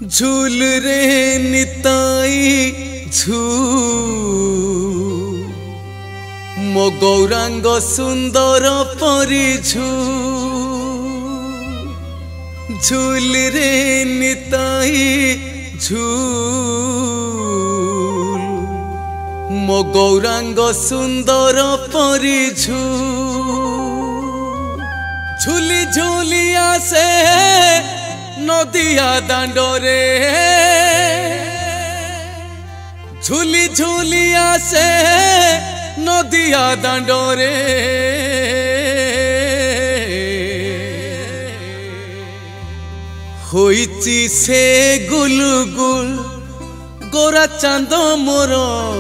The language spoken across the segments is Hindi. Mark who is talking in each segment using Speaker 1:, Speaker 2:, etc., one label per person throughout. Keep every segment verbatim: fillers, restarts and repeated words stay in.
Speaker 1: झूल रे निताई झूल मो गौरांग सुंदर परी झूल झूल रे निताई झूल मो गौरांग सुंदर परी झूल झूली झूली आसे नदिया दांडरे झूली झूली आसे नदिया दांडरे होइची से गुलगुल गोरा चांद मोर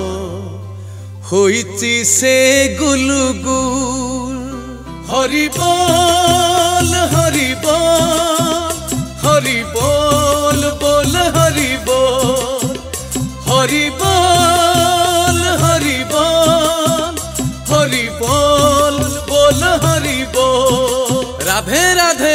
Speaker 1: होइची से गुलगुल हरि बोल हरि बोल हरि बोल बोल हरि बोल हरि बोल हरि बोल हरि बोल बोल हरि बोल राधे राधे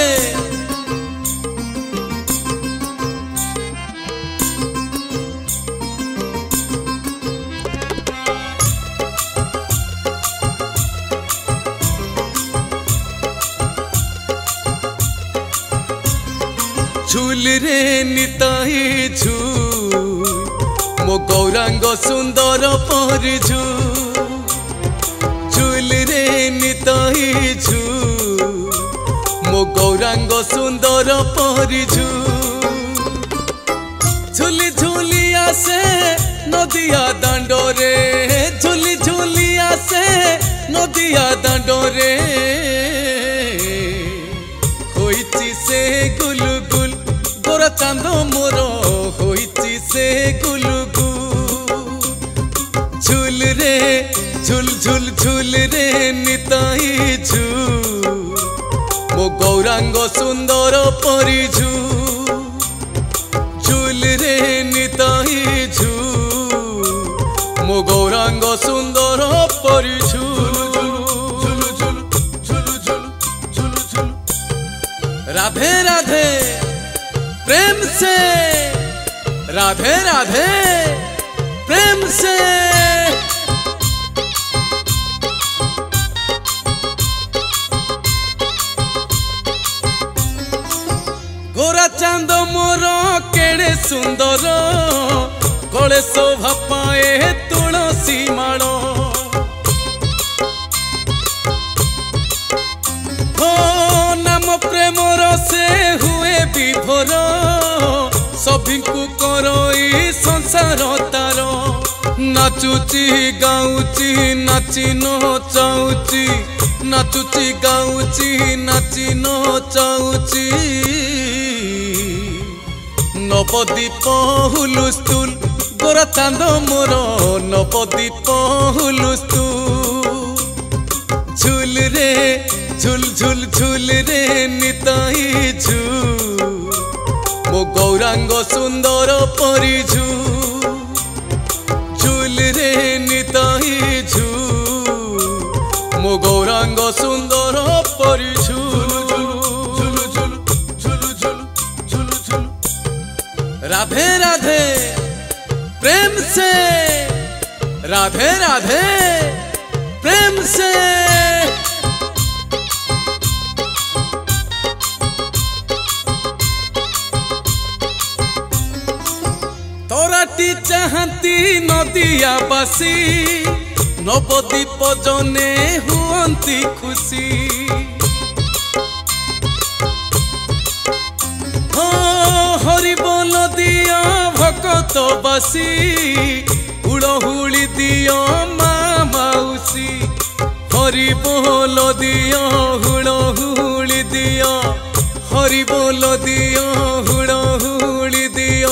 Speaker 1: झूल रे निताई झूल मो गौरांग सुंदर परी झूल झूल रे निताई झूल मो गौरांग सुंदर परी झूल झूली झूली आसे नदिया दांडरे झूली झूली आसे नदिया दांडरे होइची से गुलगुल गोरा चांद मोर होइची से गुलगुल झूल रे झूल झूल झूल रे निताई झूल मो गौरांग सुंदर परी झूल झूल रे निताई झूल मो गौरांग सुंदर परी झूल झूल झूल झूल झूल झूल झूल राधे राधे प्रेम से राधे राधे प्रेम से गोरा चांद मोर केड़े सुंदर गले शोभा पाए तुलसी माल हो नाम प्रेम से हुए विभोर सभी को करई संसार तार नाचुची गाउची नाची नचाउची नाचुची गाउची नाची नचाउची नवदीप हुलुस्तुल गोरा चांद मोर नवदीप हुलुस्तुल झूल रे झूल झूल झूल रे निताई झूल मो गौरांग सुंदर परी झूल झूल रे निताई झूल मो गौरांग सुंदर परी झूल झूल झूल झूल झूल झूल झूल राधे राधे प्रेम से राधे राधे प्रेम से तोराटी चाहती नदिया बासी नवदीप जने हुअंती खुशी हाँ हरि बोल दिया भगत बासी हुड़हुड़ी दिया माँ माउसी हरि बोल दिया हुड़हुड़ी दिया हरि बोल दिया हुड़हुड़ी दिया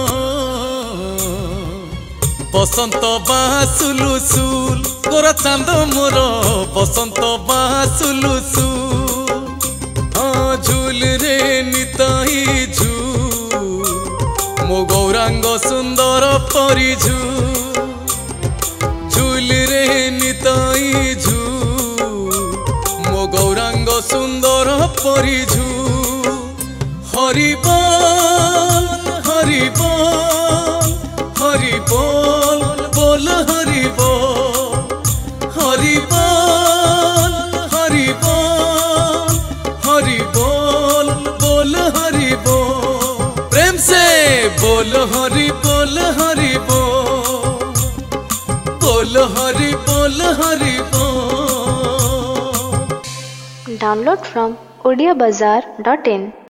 Speaker 1: बसंत बासुलुसुल गोरा चांद मोर बसंत बासुलुसुल हाँ झूल रे निताई झूल मो गौरांग सुंदर परी झूल झूल रे निताई झूल मो गौरांग सुंदर परी झूल हरि बोल हरि हरि बोल हरि बोल बोल हरि बोल हरि बोल हरि बोल हरि बोल बोल हरि बोल प्रेम से बोल हरि बोल हरि बोल बोल हरि बोल हरि बोल।
Speaker 2: Download from odia bazaar dot in।